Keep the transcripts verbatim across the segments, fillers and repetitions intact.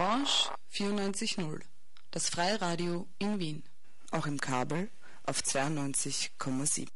Orange vierundneunzig Komma null, das Freiradio in Wien. Auch im Kabel auf zweiundneunzig Komma sieben.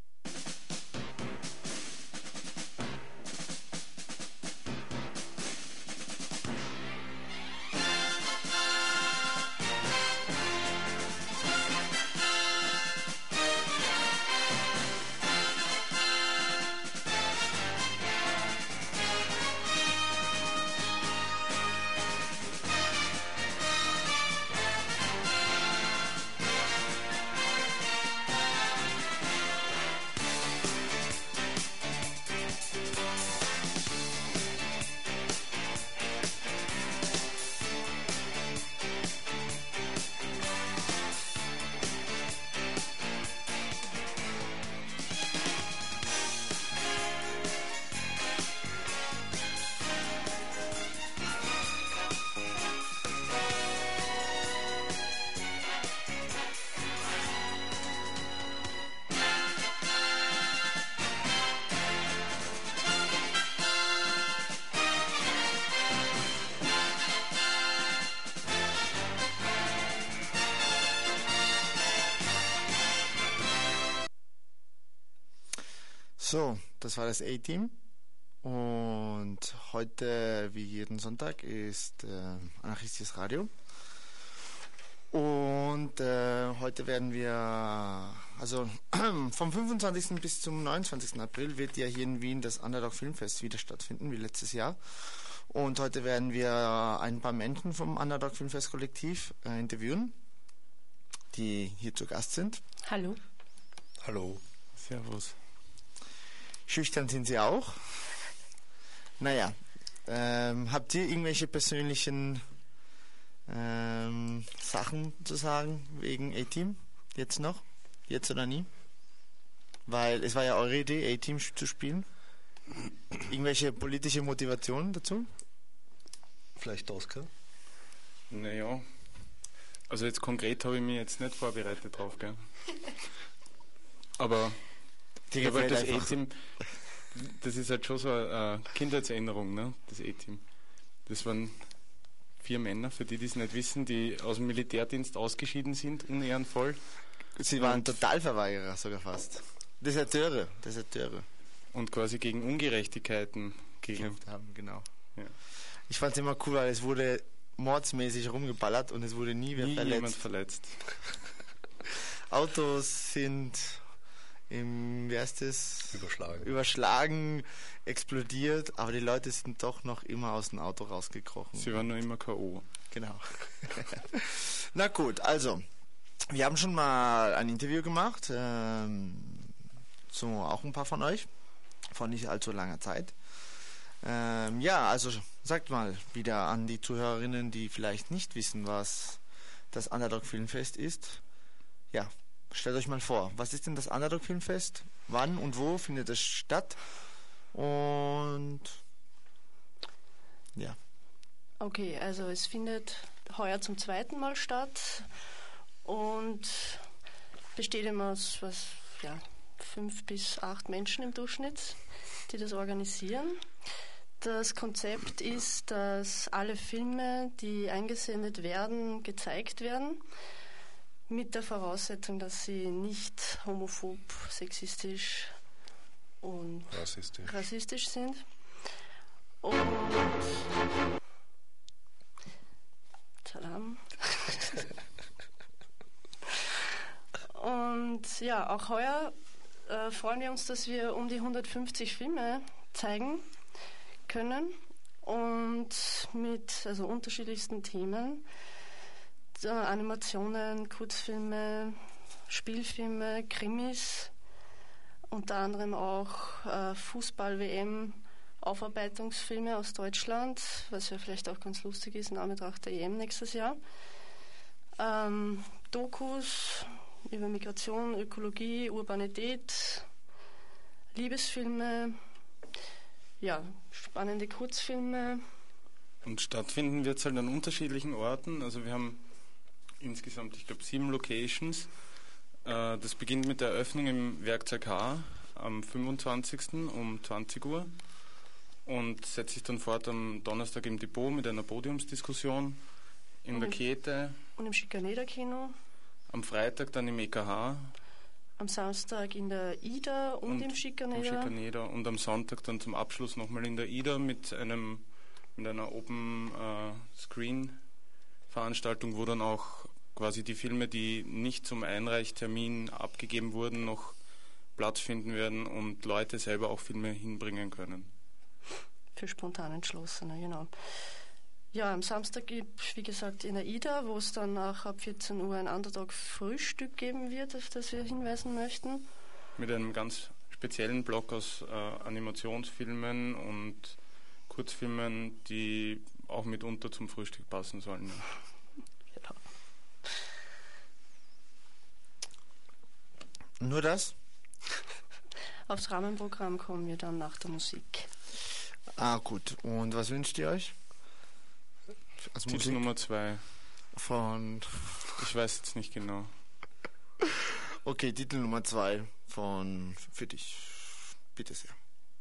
So, das war das A-Team und heute, wie jeden Sonntag, ist äh, Anarchistisches Radio und äh, heute werden wir, also vom fünfundzwanzigsten bis zum neunundzwanzigsten April wird ja hier in Wien das Underdog Filmfest wieder stattfinden, wie letztes Jahr, und heute werden wir ein paar Menschen vom Underdog Filmfest Kollektiv äh, interviewen, die hier zu Gast sind. Hallo. Hallo. Servus. Schüchtern sind Sie auch? Naja, ähm, habt ihr irgendwelche persönlichen ähm, Sachen zu sagen wegen A-Team? Jetzt noch? Jetzt oder nie? Weil es war ja eure Idee, A-Team zu spielen. Irgendwelche politische Motivationen dazu? Vielleicht Oskar? Naja, also jetzt konkret habe ich mich jetzt nicht vorbereitet drauf, gell? Aber Die ja, weil das einfach. A-Team, das ist halt schon so eine Kindheitserinnerung, ne? Das A-Team. Das waren vier Männer, für die, die es nicht wissen, die aus dem Militärdienst ausgeschieden sind, unehrenvoll. Sie waren Totalverweigerer sogar fast. Deserteure, Deserteure. Und quasi gegen Ungerechtigkeiten gekämpft haben, genau. Ja. Ich fand es immer cool, weil es wurde mordsmäßig rumgeballert und es wurde nie wer Nie verletzt. jemand verletzt. Autos sind im, wie heißt das? Überschlagen. Überschlagen, explodiert, aber die Leute sind doch noch immer aus dem Auto rausgekrochen. Sie waren nur immer K O. Genau. Na gut, also, wir haben schon mal ein Interview gemacht, ähm, so auch ein paar von euch, vor nicht allzu langer Zeit. Ähm, ja, also sagt mal wieder an die Zuhörerinnen, die vielleicht nicht wissen, was das Underdog Filmfest ist. Ja, stellt euch mal vor, was ist denn das Underdog Filmfest? Wann und wo findet es statt? Und ja. Okay, also es findet heuer zum zweiten Mal statt und besteht immer aus was, ja, fünf bis acht Menschen im Durchschnitt, die das organisieren. Das Konzept ist, dass alle Filme, die eingesendet werden, gezeigt werden, mit der Voraussetzung, dass sie nicht homophob, sexistisch und rassistisch, rassistisch sind. Und Tadam. Und ja, auch heuer äh, freuen wir uns, dass wir um die hundertfünfzig Filme zeigen können und mit also unterschiedlichsten Themen. Animationen, Kurzfilme, Spielfilme, Krimis, unter anderem auch äh, Fußball-W M, Aufarbeitungsfilme aus Deutschland, was ja vielleicht auch ganz lustig ist in Anbetracht der E M nächstes Jahr. Ähm, Dokus über Migration, Ökologie, Urbanität, Liebesfilme, ja, spannende Kurzfilme. Und stattfinden wird es halt an unterschiedlichen Orten. Also wir haben insgesamt, ich glaube, sieben Locations. Äh, das beginnt mit der Eröffnung im Werkzeug H am fünfundzwanzigsten um zwanzig Uhr. und setzt sich dann fort am Donnerstag im Depot mit einer Podiumsdiskussion, in und der im, Käthe. Und im Schikaneder-Kino. Am Freitag dann im E K H. Am Samstag in der Ida und, und im Schikaneder. Im Schikaneder. Und am Sonntag dann zum Abschluss nochmal in der Ida mit einem mit einer Open-Screen-Veranstaltung, wo dann auch quasi die Filme, die nicht zum Einreichtermin abgegeben wurden, noch Platz finden werden und Leute selber auch Filme hinbringen können. Für spontan Entschlossene, genau. Ja, am Samstag gibt es, wie gesagt, in der Ida, wo es dann auch ab vierzehn Uhr ein Underdog-Frühstück geben wird, auf das wir hinweisen möchten. Mit einem ganz speziellen Block aus äh, Animationsfilmen und Kurzfilmen, die auch mitunter zum Frühstück passen sollen. Ja. Genau. Nur das? Aufs Rahmenprogramm kommen wir dann nach der Musik. Ah, gut. Und was wünscht ihr euch? Als Titel Musik? Nummer zwei. Von... Ich weiß jetzt nicht genau. Okay, Titel Nummer zwei von... Für dich. Bitte sehr.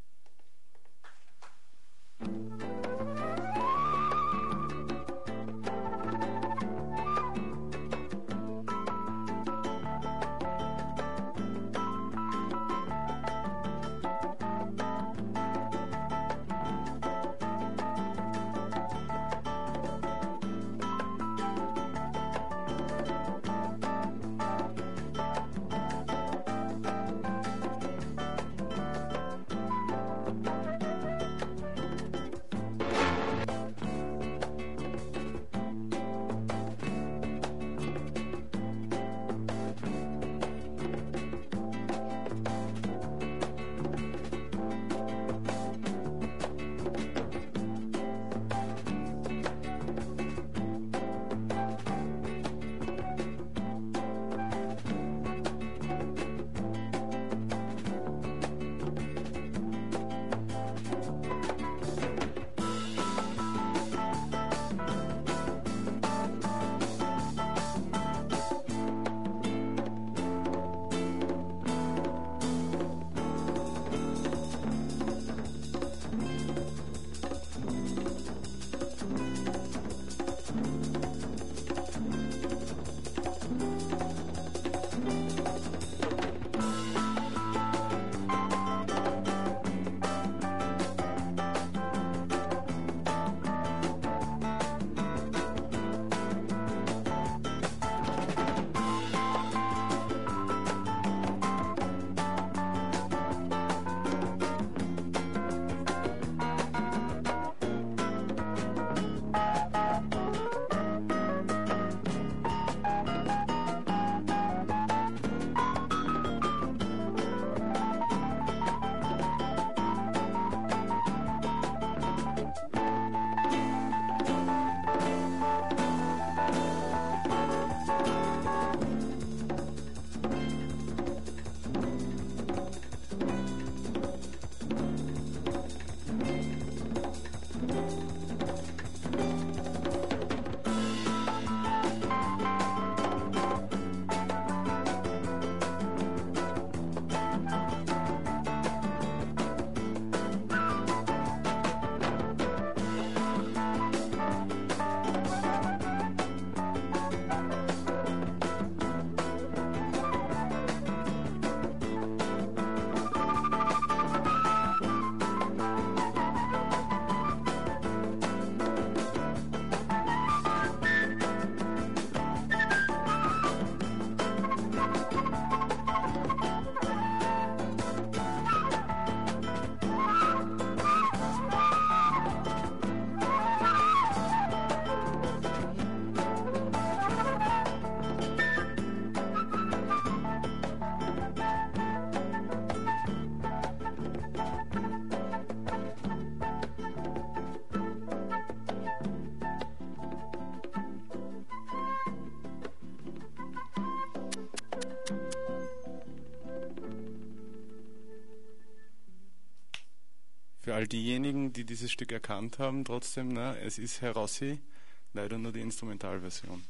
Für all diejenigen, die dieses Stück erkannt haben, trotzdem, ne, es ist Herr Rossi, leider nur die Instrumentalversion.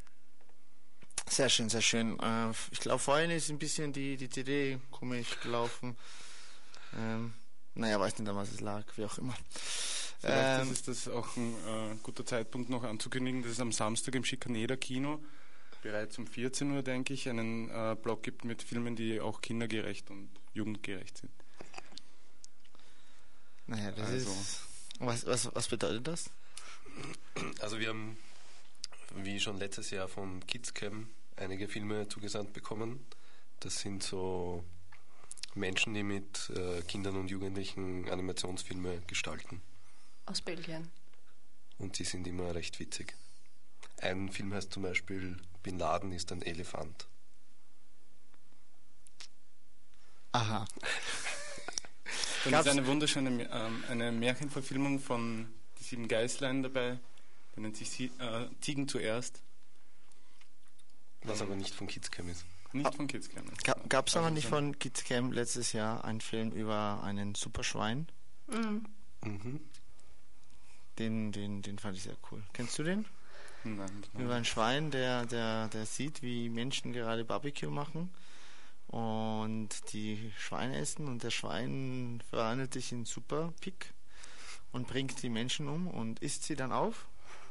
Sehr schön, sehr schön. Äh, ich glaube, vorhin ist ein bisschen die, die C D komisch gelaufen. Ähm, Naja, weiß nicht, an was es lag, wie auch immer. Vielleicht Ähm, ist das auch ein äh, guter Zeitpunkt noch anzukündigen, dass es am Samstag im Schikaneder Kino bereits um vierzehn Uhr, denke ich, einen äh, Blog gibt mit Filmen, die auch kindergerecht und jugendgerecht sind. naja, das Also. ist... Was, was, was bedeutet das? Also wir haben, wie schon letztes Jahr von Kidscam, einige Filme zugesandt bekommen. Das sind so Menschen, die mit äh, Kindern und Jugendlichen Animationsfilme gestalten. Aus Belgien. Und die sind immer recht witzig. Ein Film heißt zum Beispiel Bin Laden ist ein Elefant. Aha. Dann Gab's- ist eine wunderschöne ähm, eine Märchenverfilmung von Die Sieben Geißlein dabei. Der nennt sich Sie äh, Ziegen zuerst. Was aber nicht von Kidscam ist. Nicht von Kids kennen. Gab es aber Also nicht von Kidscam letztes Jahr einen Film über einen Superschwein? Mhm. Mhm. Den, den, den fand ich sehr cool. Kennst du den? Nein, nicht Über ein Schwein, der, der, der sieht, wie Menschen gerade Barbecue machen und die Schweine essen und der Schwein verwandelt sich in Super Pig und bringt die Menschen um und isst sie dann auf.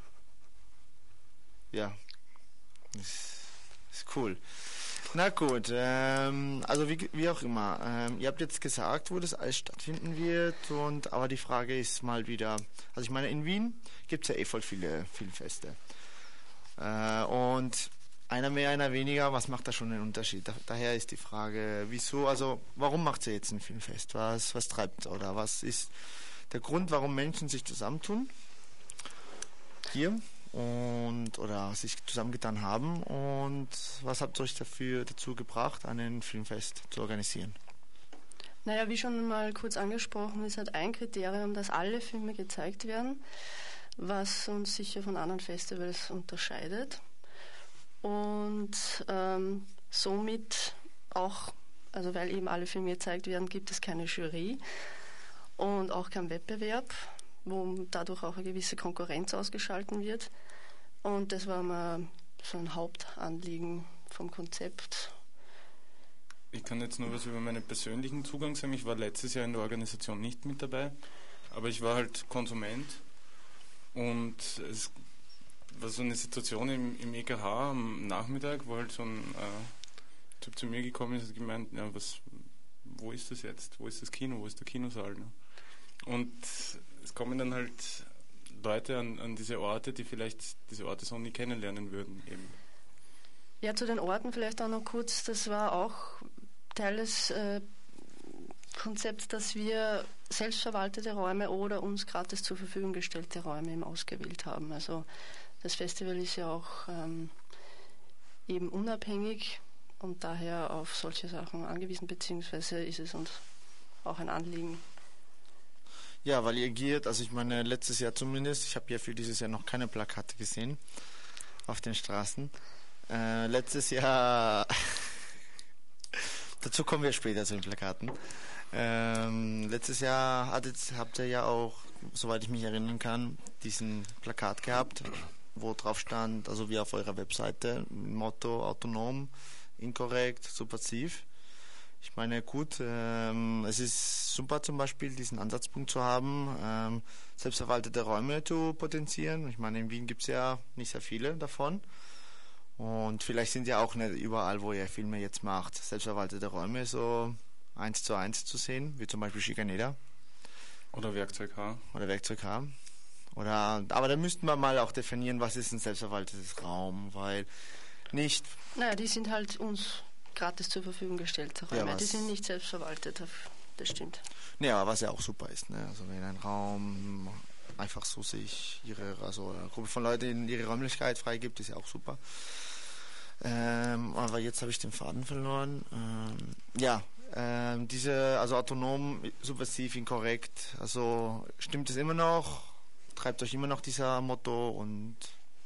Ja, ist, ist cool. Na gut, ähm, also wie, wie auch immer. Ähm, ihr habt jetzt gesagt, wo das alles stattfinden wird, und aber die Frage ist mal wieder, also ich meine, in Wien gibt es ja eh voll viele Filmfeste. Äh, und einer mehr, einer weniger, was macht da schon den Unterschied? Da, daher ist die Frage, wieso, also warum macht ihr jetzt ein Filmfest? Was, was treibt oder was ist der Grund, warum Menschen sich zusammentun? Hier? Und oder sich zusammengetan haben, und was habt ihr euch dafür dazu gebracht, einen Filmfest zu organisieren? Naja, wie schon mal kurz angesprochen, ist halt ein Kriterium, dass alle Filme gezeigt werden, was uns sicher von anderen Festivals unterscheidet. Und ähm, somit auch, also weil eben alle Filme gezeigt werden, gibt es keine Jury und auch keinen Wettbewerb, wo dadurch auch eine gewisse Konkurrenz ausgeschalten wird. Und das war mal so ein Hauptanliegen vom Konzept. Ich kann jetzt nur was über meinen persönlichen Zugang sagen. Ich war letztes Jahr in der Organisation nicht mit dabei, aber ich war halt Konsument, und es war so eine Situation im, im E K H am Nachmittag, wo halt so ein äh, Typ zu mir gekommen ist und hat gemeint, ja, was, wo ist das jetzt? Wo ist das Kino? Wo ist der Kinosaal? Ne? Und es kommen dann halt Leute an, an diese Orte, die vielleicht diese Orte so nie kennenlernen würden. Eben. Ja, zu den Orten vielleicht auch noch kurz. Das war auch Teil des äh, Konzepts, dass wir selbstverwaltete Räume oder uns gratis zur Verfügung gestellte Räume eben ausgewählt haben. Also das Festival ist ja auch ähm, eben unabhängig und daher auf solche Sachen angewiesen, beziehungsweise ist es uns auch ein Anliegen. Ja, weil ihr giert, also ich meine, letztes Jahr zumindest, ich habe ja für dieses Jahr noch keine Plakate gesehen auf den Straßen. Äh, letztes Jahr, dazu kommen wir später zu den Plakaten. Ähm, letztes Jahr hattet, habt ihr ja auch, soweit ich mich erinnern kann, diesen Plakat gehabt, wo drauf stand, also wie auf eurer Webseite, Motto autonom, inkorrekt, subversiv. Ich meine, gut, ähm, es ist super zum Beispiel, diesen Ansatzpunkt zu haben, ähm, selbstverwaltete Räume zu potenzieren. Ich meine, in Wien gibt es ja nicht sehr viele davon. Und vielleicht sind ja auch nicht überall, wo ihr Filme jetzt macht, selbstverwaltete Räume so eins zu eins zu sehen, wie zum Beispiel Schikaneder. Oder Werkzeug H. Oder Werkzeug H. Oder, aber da müssten wir mal auch definieren, was ist ein selbstverwaltetes Raum, weil nicht... Naja, die sind halt uns gratis zur Verfügung gestellte Räume. Ja, die sind nicht selbstverwaltet, das stimmt. Nee, aber was ja auch super ist, ne? Also wenn ein Raum einfach so sich ihre, also eine Gruppe von Leuten in ihre Räumlichkeit freigibt, ist ja auch super. Ähm, aber jetzt habe ich den Faden verloren. Ähm, ja, ähm, diese, also autonom, subversiv, inkorrekt, also stimmt es immer noch? Treibt euch immer noch dieser Motto? Und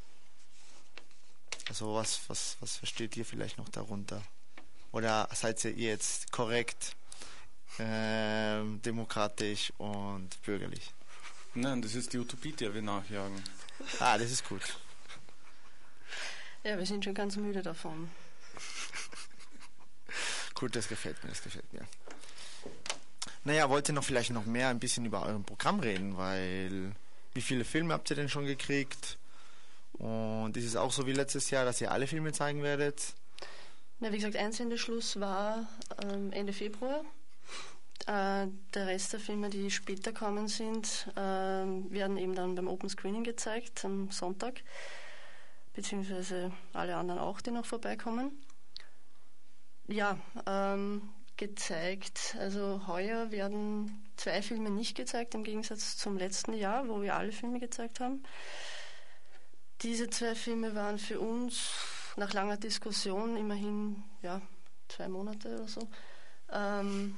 also was, was, was versteht ihr vielleicht noch darunter? Oder seid ihr jetzt korrekt, äh, demokratisch und bürgerlich? Nein, das ist die Utopie, der wir nachjagen. Ah, das ist gut. Ja, wir sind schon ganz müde davon. Gut, das gefällt mir, das gefällt mir. Naja, wollt ihr noch vielleicht noch mehr ein bisschen über euren Programm reden, weil wie viele Filme habt ihr denn schon gekriegt? Und ist es auch so wie letztes Jahr, dass ihr alle Filme zeigen werdet? Na, wie gesagt, Einsendeschluss war ähm, Ende Februar. Äh, der Rest der Filme, die später kommen sind, äh, werden eben dann beim Open Screening gezeigt am Sonntag, beziehungsweise alle anderen auch, die noch vorbeikommen. Ja, ähm, gezeigt, also heuer werden zwei Filme nicht gezeigt, im Gegensatz zum letzten Jahr, wo wir alle Filme gezeigt haben. Diese zwei Filme waren für uns nach langer Diskussion, immerhin ja, zwei Monate oder so, ähm,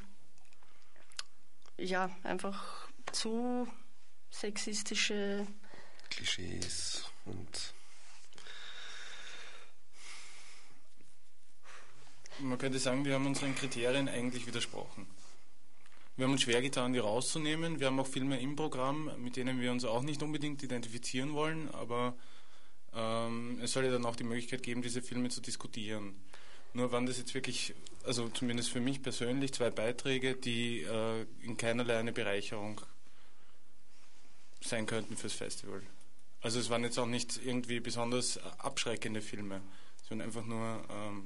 ja, einfach zu sexistische Klischees und man könnte sagen, wir haben unseren Kriterien eigentlich widersprochen. Wir haben uns schwer getan, die rauszunehmen. Wir haben auch Filme im Programm, mit denen wir uns auch nicht unbedingt identifizieren wollen, aber ähm, es soll ja dann auch die Möglichkeit geben, diese Filme zu diskutieren. Nur waren das jetzt wirklich, also zumindest für mich persönlich, zwei Beiträge, die äh, in keinerlei eine Bereicherung sein könnten fürs Festival. Also es waren jetzt auch nicht irgendwie besonders abschreckende Filme, sondern einfach nur ähm,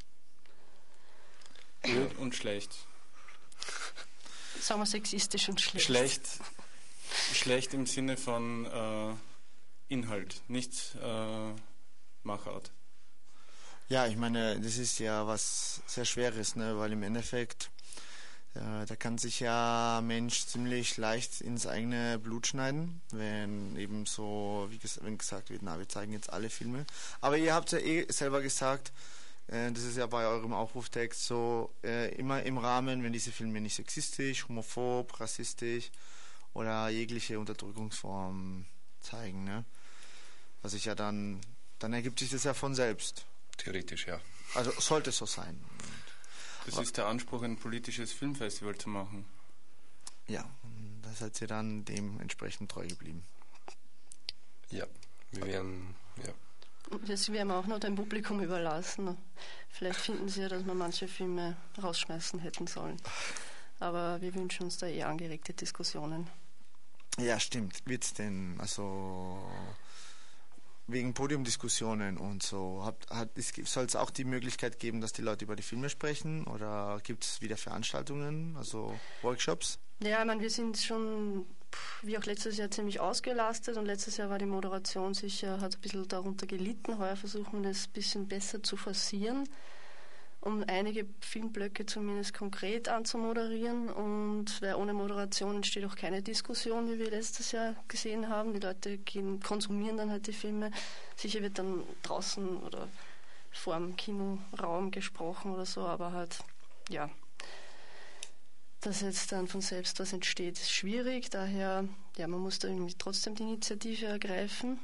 gut und schlecht. Sagen wir sexistisch und schlecht. Schlecht, schlecht im Sinne von äh, Inhalt, nicht äh, Machart. Ja, ich meine, das ist ja was sehr Schweres, ne? Weil im Endeffekt, äh, da kann sich ja ein Mensch ziemlich leicht ins eigene Blut schneiden, wenn eben so, wie ges- wenn gesagt wird, na, wir zeigen jetzt alle Filme. Aber ihr habt ja eh selber gesagt, äh, das ist ja bei eurem Aufruftext so, äh, immer im Rahmen, wenn diese Filme nicht sexistisch, homophob, rassistisch oder jegliche Unterdrückungsform zeigen, ne? Was ich ja dann, dann ergibt sich das ja von selbst. theoretisch, ja. Also sollte es so sein. Das ist der Anspruch, ein politisches Filmfestival zu machen. Ja, da seid ihr dann dementsprechend treu geblieben. Ja, wir werden, ja. Das werden wir auch noch dem Publikum überlassen. Vielleicht finden sie ja, dass wir manche Filme rausschmeißen hätten sollen. Aber wir wünschen uns da eher angeregte Diskussionen. Ja, stimmt. Wird's denn, also wegen Podiumdiskussionen und so, habt, hat, soll es auch die Möglichkeit geben, dass die Leute über die Filme sprechen oder gibt es wieder Veranstaltungen, also Workshops? Ja, ich meine, wir sind schon, wie auch letztes Jahr, ziemlich ausgelastet und letztes Jahr war die Moderation sicher, hat ein bisschen darunter gelitten. Heuer versuchen wir das ein bisschen besser zu forcieren, um einige Filmblöcke zumindest konkret anzumoderieren, und weil ohne Moderation entsteht auch keine Diskussion, wie wir letztes Jahr gesehen haben. Die Leute gehen, konsumieren dann halt die Filme. Sicher wird dann draußen oder vor dem Kinoraum gesprochen oder so, aber halt, ja, dass jetzt dann von selbst was entsteht, ist schwierig. Daher, ja, man muss da irgendwie trotzdem die Initiative ergreifen.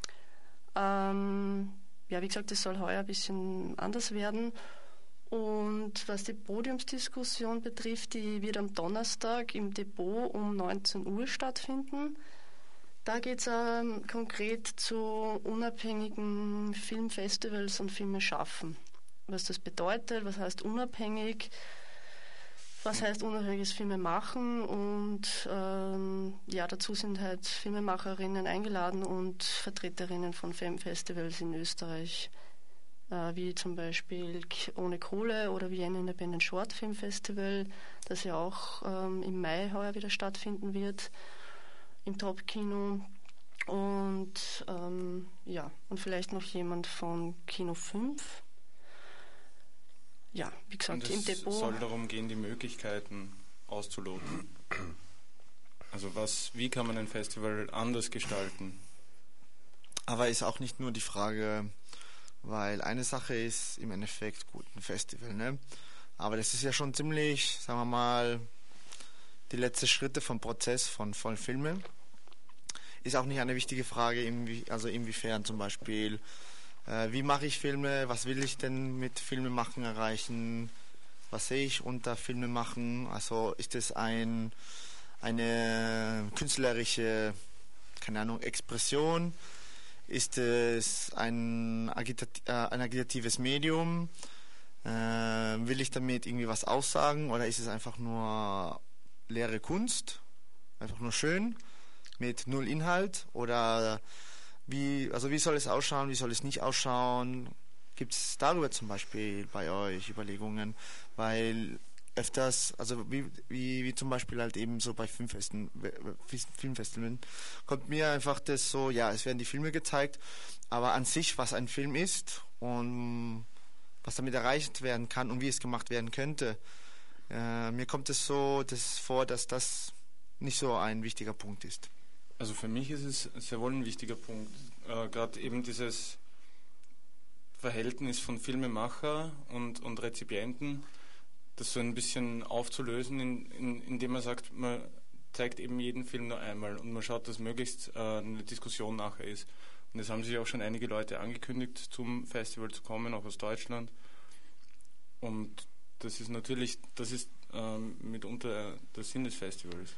Ähm, ja, wie gesagt, es soll heuer ein bisschen anders werden. Und was die Podiumsdiskussion betrifft, die wird am Donnerstag im Depot um neunzehn Uhr stattfinden. Da geht es ähm, konkret zu unabhängigen Filmfestivals und Filmeschaffen. Was das bedeutet, was heißt unabhängig, was heißt unabhängiges Filme machen, und ähm, ja, dazu sind halt Filmemacherinnen eingeladen und Vertreterinnen von Filmfestivals in Österreich, wie zum Beispiel Ohne Kohle oder Vienna Independent Short Film Festival, das ja auch ähm, im Mai heuer wieder stattfinden wird, im Top-Kino. Und ähm, ja, und vielleicht noch jemand von Kino fünf. Ja, wie gesagt, und im es Depot. Es soll darum gehen, die Möglichkeiten auszuloten. Also was, wie kann man ein Festival anders gestalten? Aber ist auch nicht nur die Frage, weil eine Sache ist im Endeffekt gut, ein Festival, ne? Aber das ist ja schon ziemlich, sagen wir mal, die letzten Schritte vom Prozess von, von Filmen. Ist auch nicht eine wichtige Frage, inwie, also inwiefern zum Beispiel, äh, wie mache ich Filme, was will ich denn mit Filme machen erreichen, was sehe ich unter Filme machen, also ist es ein, eine künstlerische, keine Ahnung, Expression, ist es ein, Agita- äh, ein agitatives Medium? Äh, will ich damit irgendwie was aussagen oder ist es einfach nur leere Kunst, einfach nur schön, mit null Inhalt? Oder wie, also wie soll es ausschauen, wie soll es nicht ausschauen? Gibt es darüber zum Beispiel bei euch Überlegungen? Weil öfters, also wie, wie, wie zum Beispiel halt eben so bei Filmfesten, Filmfestivalen, kommt mir einfach das so, ja, es werden die Filme gezeigt, aber an sich, was ein Film ist und was damit erreicht werden kann und wie es gemacht werden könnte, äh, mir kommt es so das vor, dass das nicht so ein wichtiger Punkt ist. Also für mich ist es sehr wohl ein wichtiger Punkt, äh, gerade eben dieses Verhältnis von Filmemacher und, und Rezipienten, das so ein bisschen aufzulösen, in, in, indem man sagt, man zeigt eben jeden Film nur einmal und man schaut, dass möglichst äh, eine Diskussion nachher ist. Und es haben sich auch schon einige Leute angekündigt, zum Festival zu kommen, auch aus Deutschland. Und das ist natürlich, das ist ähm, mitunter der Sinn des Festivals.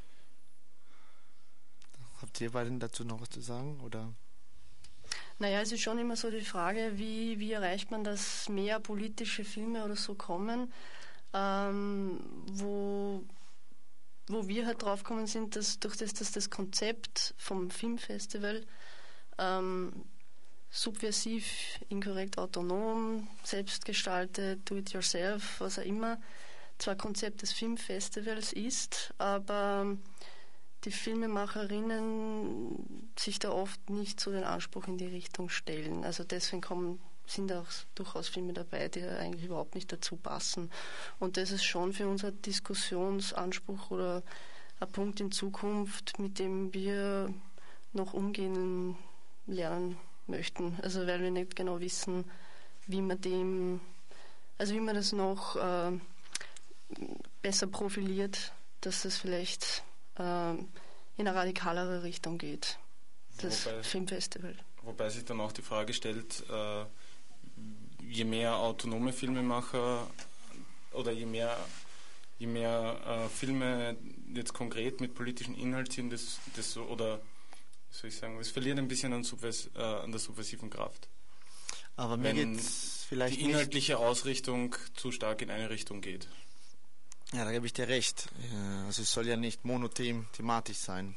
Habt ihr beiden dazu noch was zu sagen, oder? Naja, es ist schon immer so die Frage, wie, wie erreicht man, dass mehr politische Filme oder so kommen, ähm, wo, wo wir halt drauf gekommen sind, dass durch das, dass das Konzept vom Filmfestival ähm, subversiv, inkorrekt, autonom, selbstgestaltet, do-it-yourself, was auch immer, zwar Konzept des Filmfestivals ist, aber die Filmemacherinnen sich da oft nicht so den Anspruch in die Richtung stellen. Also deswegen kommen, sind auch durchaus Filme dabei, die eigentlich überhaupt nicht dazu passen. Und das ist schon für uns ein Diskussionsanspruch oder ein Punkt in Zukunft, mit dem wir noch umgehen lernen möchten. Also weil wir nicht genau wissen, wie man dem, also wie man das noch äh, besser profiliert, dass das vielleicht in eine radikalere Richtung geht, das wobei, Filmfestival. Wobei sich dann auch die Frage stellt, äh, je mehr autonome Filmemacher oder je mehr, je mehr äh, Filme jetzt konkret mit politischem Inhalt sind, das, das so, oder wie soll ich sagen, es verliert ein bisschen an, Subvers, äh, an der subversiven Kraft. Aber mir geht's vielleicht die inhaltliche nicht Ausrichtung zu stark in eine Richtung geht. Ja, da gebe ich dir recht. Also es soll ja nicht monothem thematisch sein,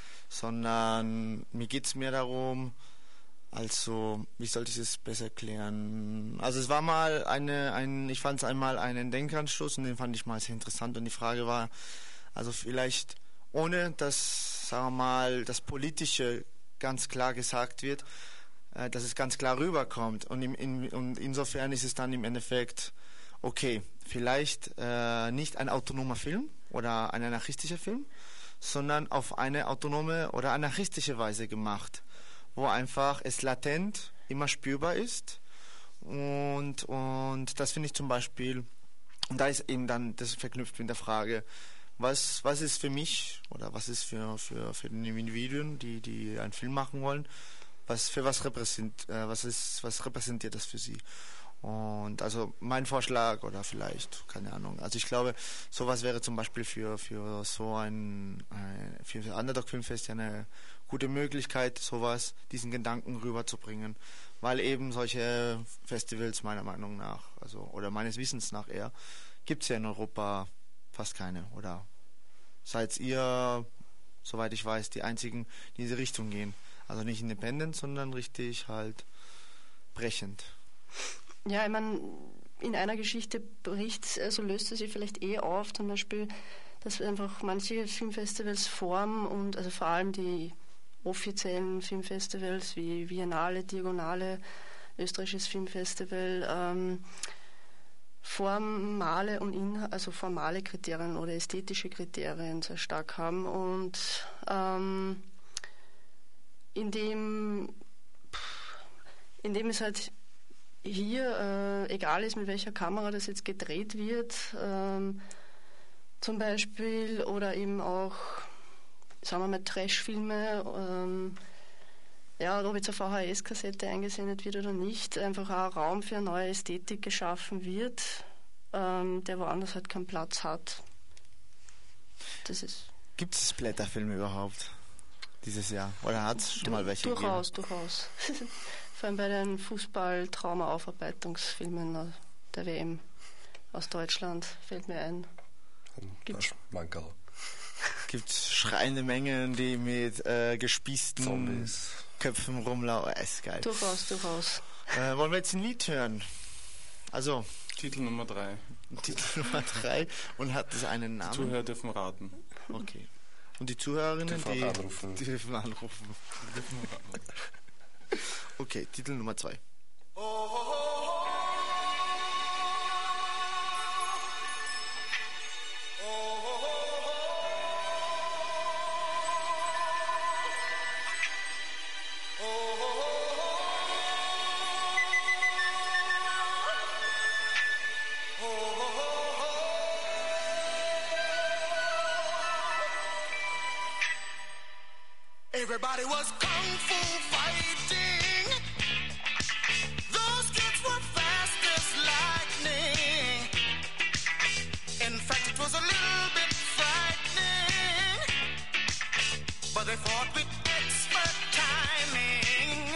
sondern mir geht es mehr darum, also, wie sollte ich es besser erklären? Also es war mal eine, ein, ich fand es einmal einen Denkanstoß und den fand ich mal sehr interessant und die Frage war, also vielleicht ohne dass, sagen wir mal, das Politische ganz klar gesagt wird, äh, dass es ganz klar rüberkommt und, im, in, und insofern ist es dann im Endeffekt okay, vielleicht äh, nicht ein autonomer Film oder ein anarchistischer Film, sondern auf eine autonome oder anarchistische Weise gemacht, wo einfach es latent immer spürbar ist und, und das finde ich zum Beispiel, und da ist eben dann das verknüpft mit der Frage, was, was ist für mich oder was ist für, für, für die Individuen, die, die einen Film machen wollen, was für was repräsent, äh, was ist, was repräsentiert das für sie? Und also mein Vorschlag oder vielleicht, keine Ahnung, also ich glaube, sowas wäre zum Beispiel für, für so ein, ein für Underdog Filmfest ja eine gute Möglichkeit, sowas, diesen Gedanken rüberzubringen, weil eben solche Festivals meiner Meinung nach, also oder meines Wissens nach eher, gibt es ja in Europa fast keine, oder seid ihr, soweit ich weiß, die einzigen, die in diese Richtung gehen. Also nicht independent, sondern richtig halt brechend. Ja, ich meine, in einer Geschichte bricht, also löst es sich vielleicht eh auf, zum Beispiel, dass einfach manche Filmfestivals formen und also vor allem die offiziellen Filmfestivals wie Biennale, Diagonale, Österreichisches Filmfestival, ähm, formale und Inhalt, also formale Kriterien oder ästhetische Kriterien sehr stark haben und ähm, indem, indem es halt hier äh, egal ist, mit welcher Kamera das jetzt gedreht wird, ähm, zum Beispiel, oder eben auch, sagen wir mal, Trash-Filme, ähm, ja, ob jetzt eine V H S-Kassette eingesendet wird oder nicht, einfach auch ein Raum für eine neue Ästhetik geschaffen wird, ähm, der woanders halt keinen Platz hat. Das ist. Gibt es Blätterfilme überhaupt dieses Jahr? Oder hat es schon du, mal welche durchaus, gegeben? Durchaus, durchaus. Vor allem bei den Fußball-Trauma-Aufarbeitungsfilmen der W M aus Deutschland fällt mir ein. Gibt Mankerl. Gibt schreiende Mengen, die mit äh, gespießten Zombies. Köpfen rumlaufen. Äh, ist geil. Durchaus, durchaus. Äh, wollen wir jetzt ein Lied hören? Also, Titel Nummer drei. Titel Nummer drei. Und hat das einen Namen? Zuhörer dürfen raten. Okay. Und die Zuhörerinnen, Dürfen die, auch anrufen. die dürfen anrufen. Okay, Titel Nummer zwei. Everybody was kung fu fighting. Those kids were fast as lightning. In fact, it was a little bit frightening. But they fought with expert timing.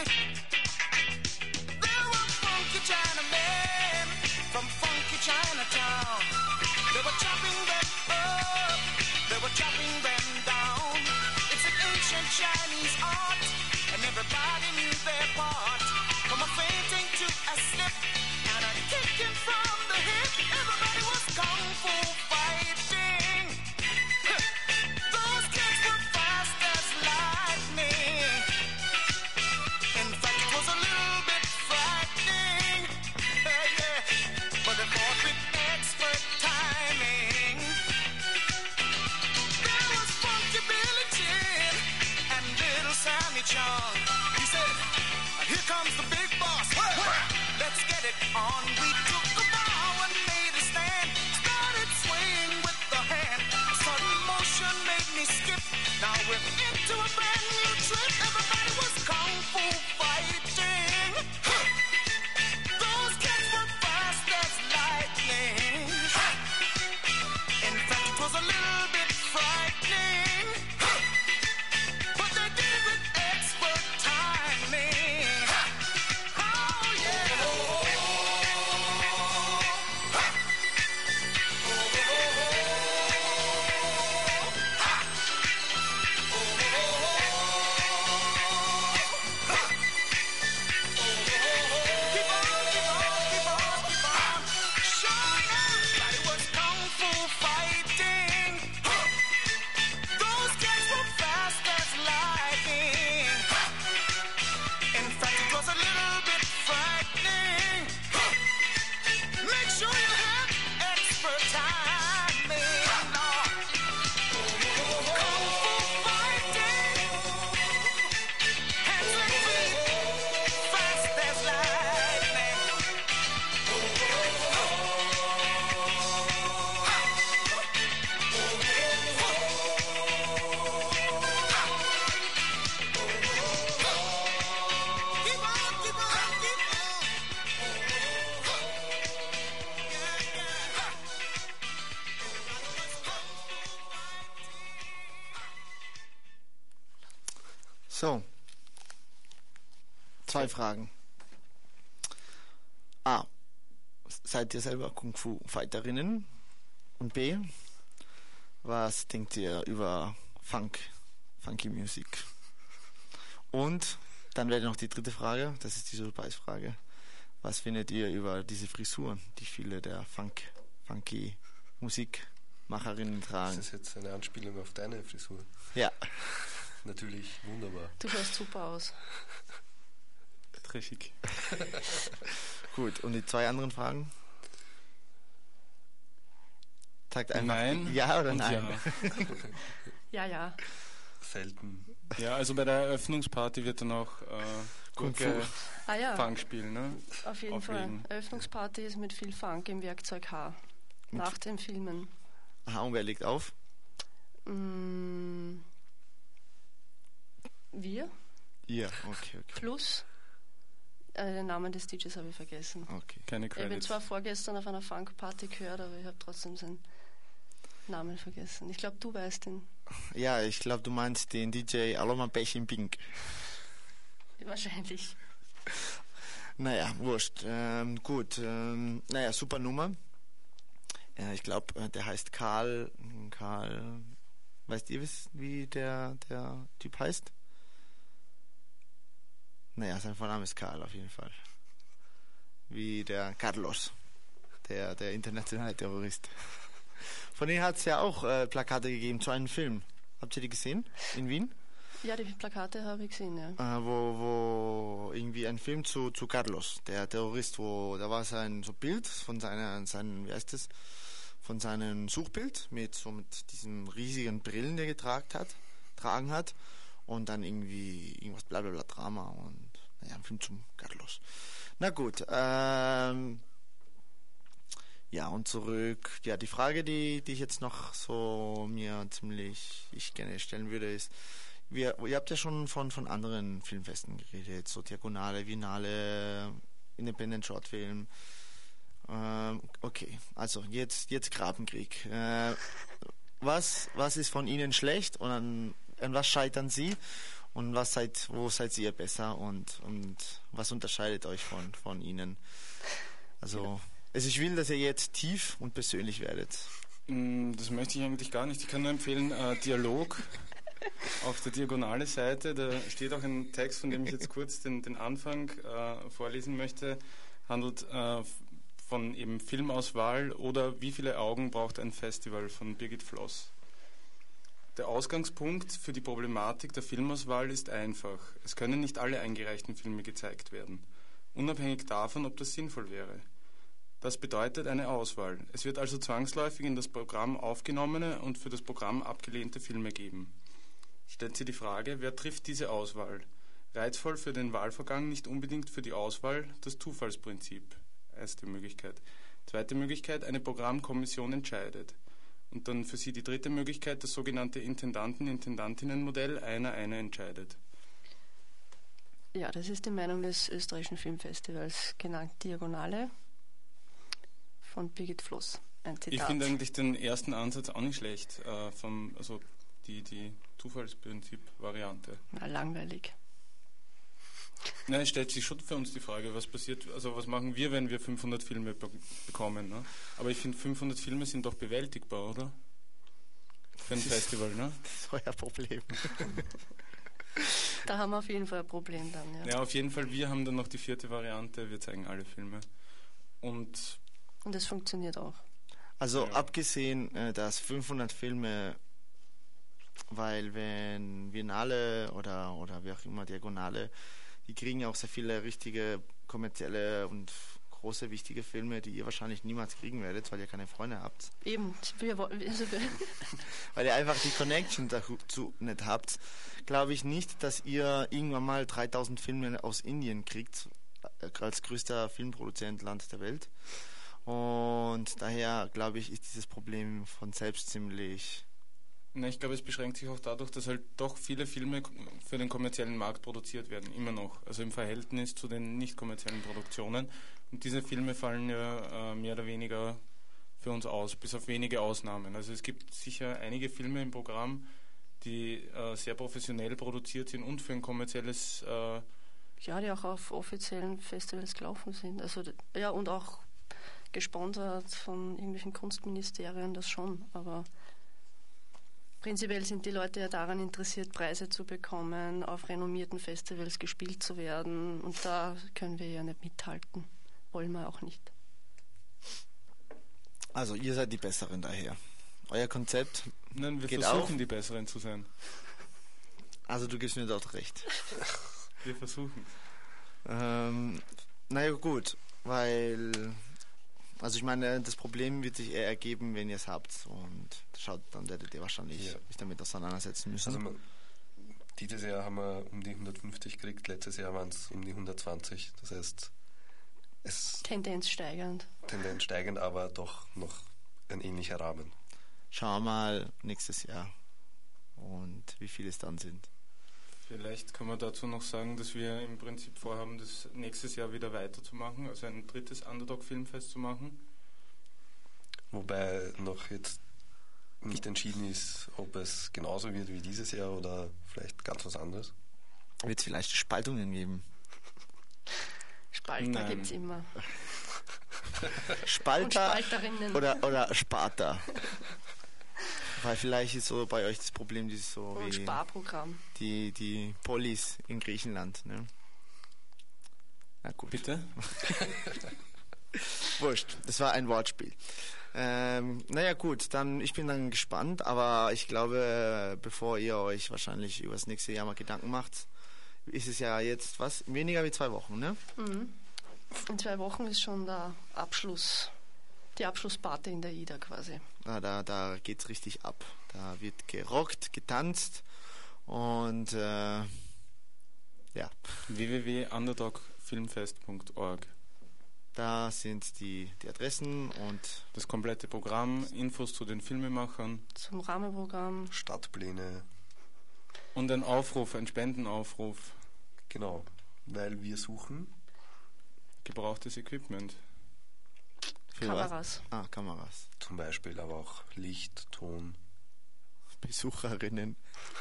There were funky Chinamen from funky Chinatown. They were chopping them up. They were chopping them down. Ancient Chinese art, and everybody knew their part. From a fainting to a slip, and a kicking from the hip. Everybody was kung fu fighting. Those kids were fast as lightning. In fact, it was a little bit frightening. Yeah, yeah. But they fought with expert timing. There was funky Billy Chin and little Sammy Chung. He said, here comes the big boss. Let's get it on. We took a bow and made a stand. Started swaying with the hand. A sudden motion made me skip. Now we're into a brand new trip. Everybody was kung fu fighting. Those kids were fast as lightning. In fact, it was a little bit frightening. But they did it with expert timing. Oh, yeah. Keep on, keep on, keep on, keep on. Sure enough, that it was kung fu fighting. Those kids were fast as lightning. In fact, it was a little bit frightening. Make sure you have expert timing. Kung fu fighting. Hands and feet, fast as lightning. Keep on, keep on, keep on. Yeah, yeah. So. Zwei Fragen. A. Seid ihr selber Kung-Fu-Fighterinnen? Und B. Was denkt ihr über Funk, Funky Music? Und dann wäre noch die dritte Frage, das ist die Surprise-Frage. Was findet ihr über diese Frisuren, die viele der Funk, Funky Musikmacherinnen tragen? Das ist jetzt eine Anspielung auf deine Frisur. Ja. Natürlich wunderbar. Du schaust super aus. Treffig. Gut, und die zwei anderen Fragen? Sagt einfach Nein ja oder und nein? Ja, ja. ja. Selten. Ja, also bei der Eröffnungsparty wird dann auch äh, Kung Fu. Gurke Ah ja, Funk spielen, ne? auf jeden auflegen. Fall. Eröffnungsparty ist mit viel Funk im Werkzeug H. Nach den Filmen. Aha, und wer legt auf? Mm, wir Ihr, okay, okay. plus äh, den Namen des D Js habe ich vergessen. okay. Keine Ich habe ihn Credits. zwar vorgestern auf einer Funk-Party gehört, aber ich habe trotzdem seinen Namen vergessen. Ich glaube, du weißt ihn. Ja, ich glaube, du meinst den D J Aloma Pech in Pink. Wahrscheinlich. Naja, wurscht. Ähm, gut, ähm, naja, super Nummer. Äh, ich glaube, äh, der heißt Karl, Karl Weißt ihr, wie der, der Typ heißt? Naja, sein Vorname ist Karl auf jeden Fall. Wie der Carlos, der, der internationale Terrorist. Von denen hat es ja auch äh, Plakate gegeben zu einem Film. Habt ihr die gesehen? In Wien? Ja, die Plakate habe ich gesehen, ja. Äh, wo, wo irgendwie ein Film zu, zu Carlos, der Terrorist, wo da war sein so Bild von seiner, seinen, wie heißt das? Von seinem Suchbild mit so mit diesen riesigen Brillen, die er getragen hat, tragen hat. Und dann irgendwie irgendwas blablabla Drama und naja, ein Film zum Carlos. Na gut, ähm, ja, und zurück. Ja, die Frage, die, die ich jetzt noch so mir ziemlich ich gerne stellen würde, ist, wir, ihr habt ja schon von, von anderen Filmfesten geredet, so Diagonale, Biennale, Independent Shortfilm. Ähm, okay, also jetzt, jetzt Grabenkrieg. Äh, was, was ist von Ihnen schlecht und an, an was scheitern Sie? Und was seid, wo seid ihr besser und, und was unterscheidet euch von, von ihnen? Also, also ich will, dass ihr jetzt tief und persönlich werdet. Das möchte ich eigentlich gar nicht. Ich kann nur empfehlen, äh, Dialog auf der Diagonale Seite. Da steht auch ein Text, von dem ich jetzt kurz den, den Anfang äh, vorlesen möchte. Handelt äh, von eben Filmauswahl oder Wie viele Augen braucht ein Festival von Birgit Floss. Der Ausgangspunkt für die Problematik der Filmauswahl ist einfach. Es können nicht alle eingereichten Filme gezeigt werden, unabhängig davon, ob das sinnvoll wäre. Das bedeutet eine Auswahl. Es wird also zwangsläufig in das Programm aufgenommene und für das Programm abgelehnte Filme geben. Stellt sich die Frage, wer trifft diese Auswahl? Reizvoll für den Wahlvorgang, nicht unbedingt für die Auswahl, das Zufallsprinzip. Erste Möglichkeit. Zweite Möglichkeit, eine Programmkommission entscheidet. Und dann für sie die dritte Möglichkeit, das sogenannte Intendanten-Intendantinnen-Modell, einer eine entscheidet. Ja, das ist die Meinung des österreichischen Filmfestivals, genannt Diagonale, von Birgit Floss. Ein Zitat. Ich finde eigentlich den ersten Ansatz auch nicht schlecht, äh, vom, also die, die Zufallsprinzip-Variante. Na, langweilig. Nein, es stellt sich schon für uns die Frage, was passiert, also was machen wir, wenn wir fünfhundert Filme be- bekommen, ne? Aber ich finde, fünfhundert Filme sind doch bewältigbar, oder? Für ein Festival, ne? Das ist euer Problem. Da haben wir auf jeden Fall ein Problem dann, ja. Ja, auf jeden Fall, wir haben dann noch die vierte Variante, wir zeigen alle Filme. Und Und es funktioniert auch. Also Ja. abgesehen, äh, dass fünfhundert Filme, weil wenn Biennale oder, oder wie auch immer Diagonale, die kriegen ja auch sehr viele richtige kommerzielle und große, wichtige Filme, die ihr wahrscheinlich niemals kriegen werdet, weil ihr keine Freunde habt. Eben, wir, wollen- also wir, Weil ihr einfach die Connection dazu nicht habt, glaube ich nicht, dass ihr irgendwann mal dreitausend Filme aus Indien kriegt, äh, als größter Filmproduzentland der Welt. Und daher, glaube ich, ist dieses Problem von selbst ziemlich... na, ich glaube, es beschränkt sich auch dadurch, dass halt doch viele Filme für den kommerziellen Markt produziert werden, immer noch. Also im Verhältnis zu den nicht kommerziellen Produktionen. Und diese Filme fallen ja äh, mehr oder weniger für uns aus, bis auf wenige Ausnahmen. Also es gibt sicher einige Filme im Programm, die äh, sehr professionell produziert sind und für ein kommerzielles... Äh, ja, die auch auf offiziellen Festivals gelaufen sind. Also ja, und auch gesponsert von irgendwelchen Kunstministerien, das schon, aber prinzipiell sind die Leute ja daran interessiert, Preise zu bekommen, auf renommierten Festivals gespielt zu werden, und da können wir ja nicht mithalten. Wollen wir auch nicht. Also ihr seid die Besseren daher. Euer Konzept nein, wir geht versuchen, auf. die Besseren zu sein. Also du gibst mir dort recht. Wir versuchen. Ähm, naja gut, weil... Also ich meine, das Problem wird sich eher ergeben, wenn ihr es habt. Und schaut, dann werdet ihr wahrscheinlich Ja. euch damit auseinandersetzen müssen. Also man, dieses Jahr haben wir um die hundertfünfzig gekriegt, letztes Jahr waren es um die hundertzwanzig. Das heißt, es Tendenz steigend. Tendenz steigend, aber doch noch ein ähnlicher Rahmen. Schauen wir mal nächstes Jahr und wie viele es dann sind. Vielleicht kann man dazu noch sagen, dass wir im Prinzip vorhaben, das nächstes Jahr wieder weiterzumachen, also ein drittes Underdog-Filmfest zu machen. Wobei noch jetzt nicht entschieden ist, ob es genauso wird wie dieses Jahr oder vielleicht ganz was anderes. Wird es vielleicht Spaltungen geben? Spalter Nein. gibt es immer. Und Spalter Spalterinnen. oder, oder Sparta? Weil vielleicht ist so bei euch das Problem, dieses so Ein wie Sparprogramm. die, die Polis in Griechenland. Ne? Na gut. Bitte? Wurscht, das war ein Wortspiel. Ähm, naja gut, dann ich bin dann gespannt, aber ich glaube, bevor ihr euch wahrscheinlich über das nächste Jahr mal Gedanken macht, ist es ja jetzt was? Weniger wie zwei Wochen, ne? Mhm. In zwei Wochen ist schon der Abschluss, die Abschlussparty in der I D A quasi. Na, da, da geht's richtig ab. Da wird gerockt, getanzt und äh, ja. w w w punkt underdog filmfest punkt org. Da sind die, die Adressen und Das komplette Programm, Infos zu den Filmemachern Zum Rahmenprogramm. Stadtpläne, und ein Aufruf, ein Spendenaufruf. genau, weil wir suchen. Gebrauchtes Equipment. für Kameras. Was? Ah, Kameras. Zum Beispiel, aber auch Licht, Ton. Besucherinnen.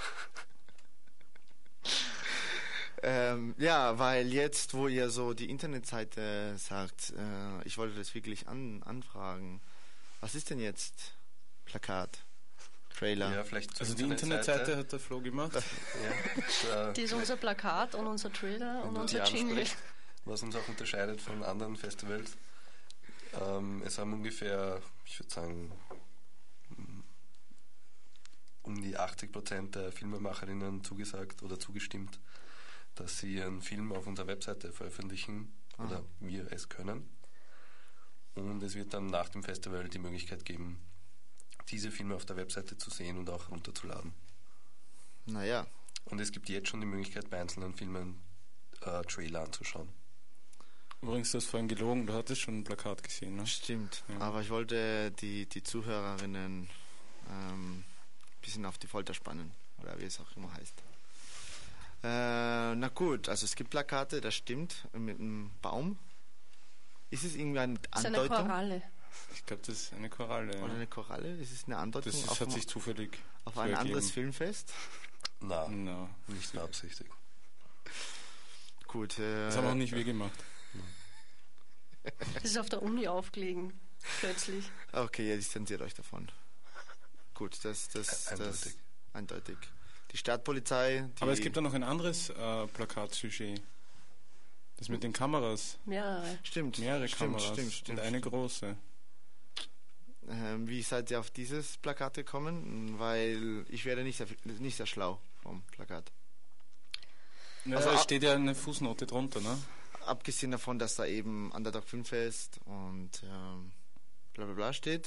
ähm, ja, weil jetzt, wo ihr so die Internetseite sagt, äh, ich wollte das wirklich an, anfragen. Was ist denn jetzt Plakat? Trailer? Ja, vielleicht zur Also die Internetseite hat der Flo gemacht. Ja, Die ist unser Plakat und unser Trailer und wenn du unser die Jingle. ansprichst, was uns auch unterscheidet von anderen Festivals. Ähm, es haben ungefähr, ich würde sagen, um die achtzig Prozent der Filmemacherinnen zugesagt oder zugestimmt, dass sie ihren Film auf unserer Webseite veröffentlichen oder wir es können. Und es wird dann nach dem Festival die Möglichkeit geben, diese Filme auf der Webseite zu sehen und auch runterzuladen. Naja, Und es gibt jetzt schon die Möglichkeit, bei einzelnen Filmen äh, Trailer anzuschauen. Übrigens, du hast vorhin gelogen, du hattest schon ein Plakat gesehen, ne? stimmt. Ja. Aber ich wollte die, die Zuhörerinnen ähm, ein bisschen auf die Folter spannen. Oder wie es auch immer heißt. Äh, na gut, also es gibt Plakate, das stimmt, mit einem Baum. Ist es irgendwie eine Das ist eine Andeutung? Koralle. Ich glaube, das ist eine Koralle. Oder Ja. eine Koralle? Ist es eine Andeutung Das ist, auf, hat ein- sich zufällig auf so ein ergeben. anderes Filmfest? Na, Na, nicht beabsichtigt. Gut. Äh, das haben auch nicht wir gemacht. Das ist auf der Uni aufgelegen, plötzlich. Okay, ihr distanziert euch davon. Gut, das, das, Eindeutig. das eindeutig. Die Stadtpolizei. Die, Aber es gibt da noch ein anderes äh, Plakatsujet. Das mit den Kameras. Mehrere. Stimmt. Mehrere stimmt, Kameras. Stimmt, stimmt. Und eine große. Ähm, wie seid ihr auf dieses Plakat gekommen? Weil ich werde nicht sehr, nicht sehr schlau vom Plakat. Ja, Also, es a- steht ja eine Fußnote drunter, ne? Abgesehen davon, dass da eben Underdog Filmfest und ähm, bla bla bla steht.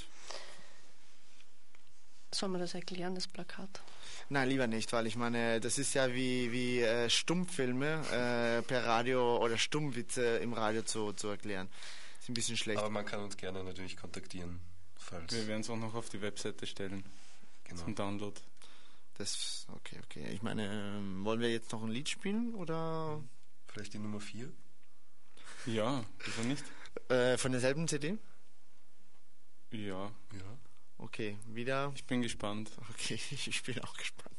Soll man das erklären, das Plakat? Nein, lieber nicht, weil ich meine, das ist ja wie, wie äh, Stummfilme äh, per Radio oder Stummwitze im Radio zu, zu erklären. Ist ein bisschen schlecht. Aber man kann uns gerne natürlich kontaktieren, falls. Wir werden es auch noch auf die Webseite stellen. Genau. Zum Download. Das, okay, okay. Ich meine, ähm, wollen wir jetzt noch ein Lied spielen oder Vielleicht die Nummer vier? Ja, wieso nicht? äh, von derselben C D? Ja, Ja. Okay, wieder. ich bin gespannt. Okay, ich bin auch gespannt.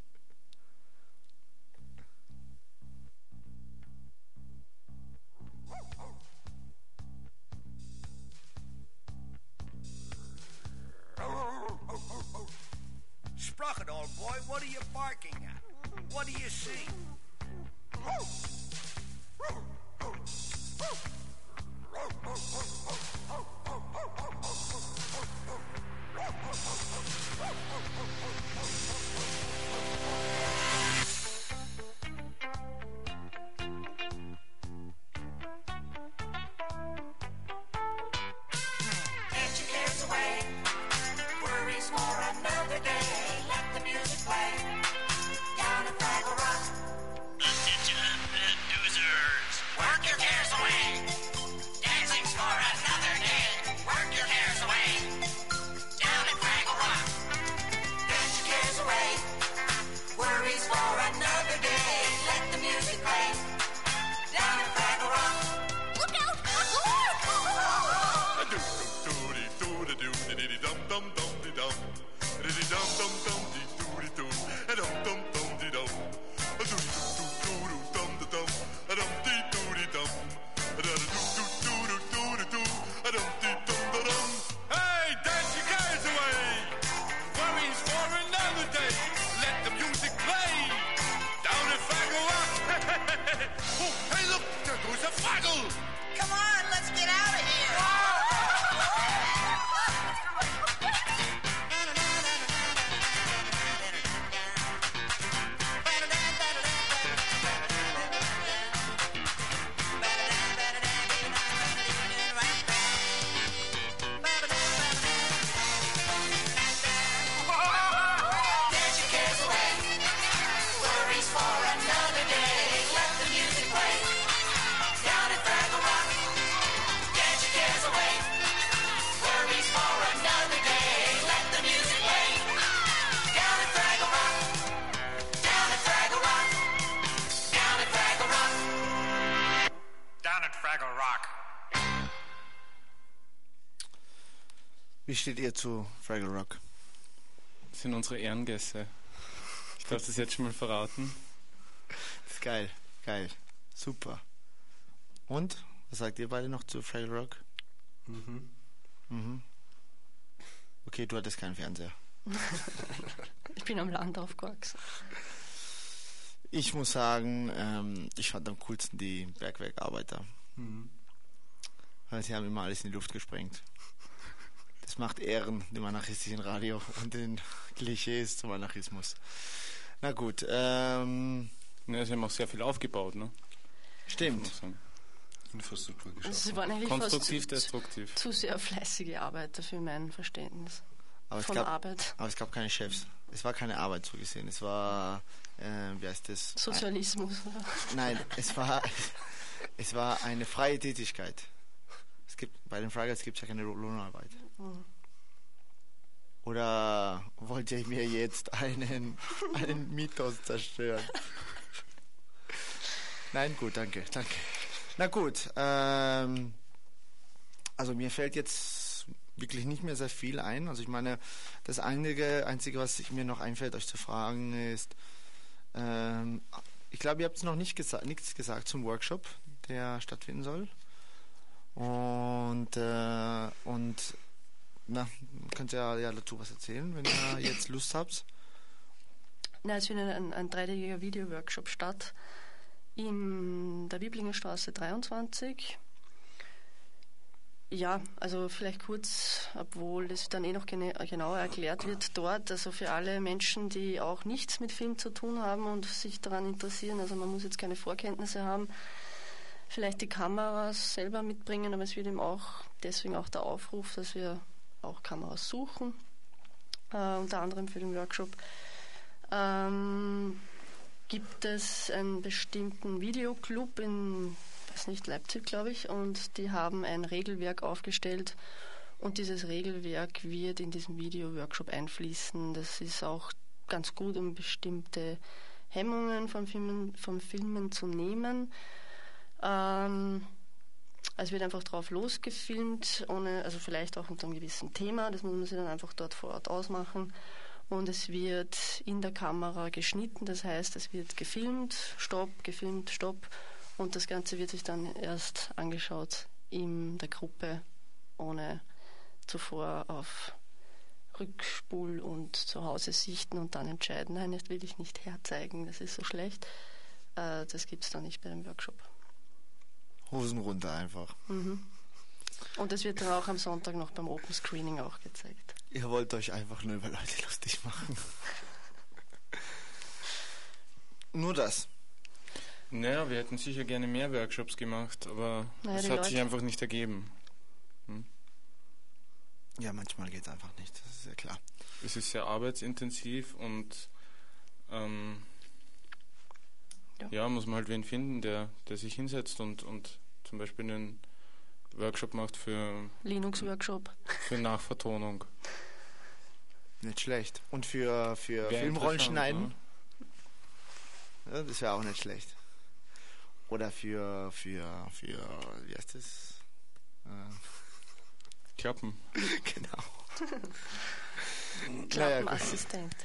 Sprocket, old boy, what are you barking at? What do you see? Get your cares away, worries for another day. Let the music play down at Fraggle Rock. Attention, doozers, work your cares away. Dancing's for another day. Work your cares away down at Fraggle Rock. Get your cares away, worries for another day. Let the music play down at Fraggle Rock. Look out! Hey, dance your cares away. Worries for Wie steht ihr zu Fraggle Rock? Das sind unsere Ehrengäste. Ich darf das jetzt schon mal verraten. Das ist geil, geil, super. Und, was sagt ihr beide noch zu Fraggle Rock? Mhm. Mhm. Okay, du hattest keinen Fernseher. Ich bin am Land aufgewachsen. Ich muss sagen, ähm, ich fand am coolsten die Bergwerkarbeiter. Mhm. Weil sie haben immer alles in die Luft gesprengt. Das macht Ehren dem anarchistischen Radio und den Klischees zum Anarchismus. Na gut, ähm, Ja, sie haben auch sehr viel aufgebaut, ne? stimmt. Muss man sagen. Infrastruktur Also geschaffen. sie waren eigentlich Konstruktiv, fast destruktiv. zu sehr fleißige Arbeiter für mein Verständnis Aber es, von gab, Arbeit. aber es gab keine Chefs. Es war keine Arbeit so gesehen. Es war, äh, wie heißt das? Sozialismus. Nein, es war, es war eine freie Tätigkeit. Es gibt, bei den Fraggles gibt es ja keine Lohnarbeit. Mhm. Oder wollt ihr mir jetzt einen, einen Mythos zerstören? Nein, gut, danke, danke. Na gut, ähm, also mir fällt jetzt wirklich nicht mehr sehr viel ein. Also ich meine, das einzige, einzige was ich mir noch einfällt, euch zu fragen, ist, ähm, ich glaube, ihr habt noch nicht gesa- nichts gesagt zum Workshop, der stattfinden soll. Und, äh, und na, könnt ihr ja, ja dazu was erzählen, wenn ihr jetzt Lust habt. Na, es findet ein, ein dreitägiger Video-Workshop statt in der Biblingenstraße dreiundzwanzig. Ja, also vielleicht kurz, obwohl das dann eh noch gene- genauer erklärt wird dort, also für alle Menschen, die auch nichts mit Film zu tun haben und sich daran interessieren, also man muss jetzt keine Vorkenntnisse haben, vielleicht die Kameras selber mitbringen, aber es wird eben auch, deswegen auch der Aufruf, dass wir auch Kameras suchen, äh, unter anderem für den Workshop. Ähm, gibt es einen bestimmten Videoclub in, weiß nicht, Leipzig, glaube ich, und die haben ein Regelwerk aufgestellt und dieses Regelwerk wird in diesen Video-Workshop einfließen. Das ist auch ganz gut, um bestimmte Hemmungen von Filmen, von Filmen zu nehmen. Ähm, es wird einfach drauf losgefilmt, ohne, also vielleicht auch unter einem gewissen Thema, das muss man sich dann einfach dort vor Ort ausmachen. Und es wird in der Kamera geschnitten, das heißt, es wird gefilmt, Stopp, gefilmt, Stopp. Und das Ganze wird sich dann erst angeschaut in der Gruppe, ohne zuvor auf Rückspul- und Zuhause sichten und dann entscheiden, nein, das will ich nicht herzeigen, das ist so schlecht. Äh, das gibt es dann nicht bei dem Workshop. Hosen runter einfach. Mhm. Und das wird dann auch am Sonntag noch beim Open Screening auch gezeigt. Ihr wollt euch einfach nur über Leute lustig machen. Nur das. Naja, wir hätten sicher gerne mehr Workshops gemacht, aber Naja, es die hat sich Leute- einfach nicht ergeben. Ja, manchmal geht es einfach nicht, das ist ja klar. Es ist sehr arbeitsintensiv und ähm, Ja. ja. muss man halt wen finden, der, der sich hinsetzt und, und zum Beispiel einen Workshop macht für, Linux-Workshop. für Nachvertonung. Nicht schlecht. Und für, für Wär Filmrollen interessant, schneiden? Ja, das wäre auch nicht schlecht. Oder für, für, für, wie heißt das? Äh, Klappen. genau. Naja, gut. Klappenassistent.